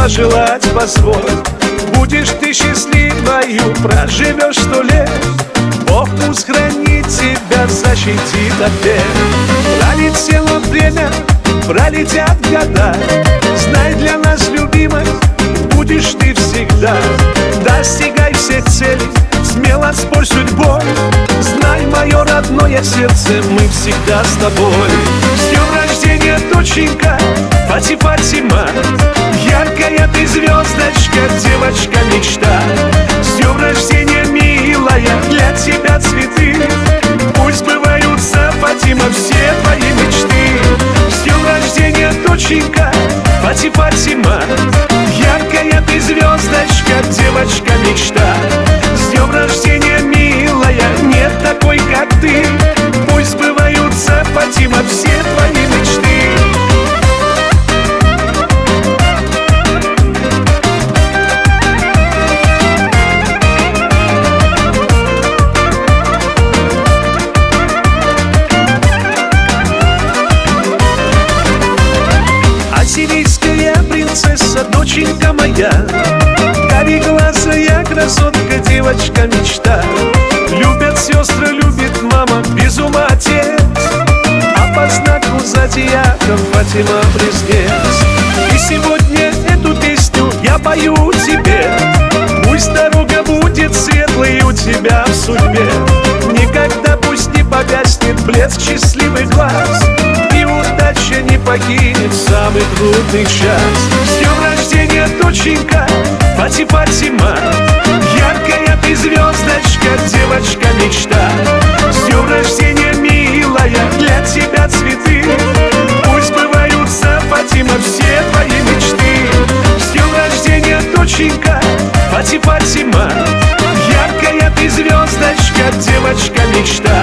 пожелать позволь. Будешь ты счастливою, проживешь 100 лет. Бог пусть хранит тебя, защитит опять. Пролетело время, пролетят года. Знай, для нас, любимой, будешь ты всегда. Достигай всех целей, смело спорь с судьбой. Знай, мое родное сердце, мы всегда с тобой. С днем рождения, доченька, Фати-Фатима. Яркая ты звездочка, девочка мечта. С днем рождения, милая, для тебя цветы. Пусть сбываются, Фатима, все твои мечты. С днем рождения, доченька, Фати-Фатима. Яркая ты звездочка, девочка мечта. С днем рождения, милая, нет такой, как ты. Пусть сбываются, Фатима, все твои мечты. Сирийская принцесса, доченька моя, кареглазая красотка, девочка мечта. Любят сестры, любит мама, без ума отец, а по знаку зодиака Фатима близнец. И сегодня эту песню я пою тебе. Пусть дорога будет светлой у тебя в судьбе. Никогда пусть не погаснет блеск счастливых глаз, и удача не покинет самый трудный час. С днем рождения, доченька, Фати-Фатима. Яркая ты звездочка, девочка мечта. С днем рождения, милая, для тебя цветы. Пусть сбываются, Фатима, все твои мечты. С днем рождения, доченька, Фати-Фатима. Яркая ты звездочка, девочка мечта.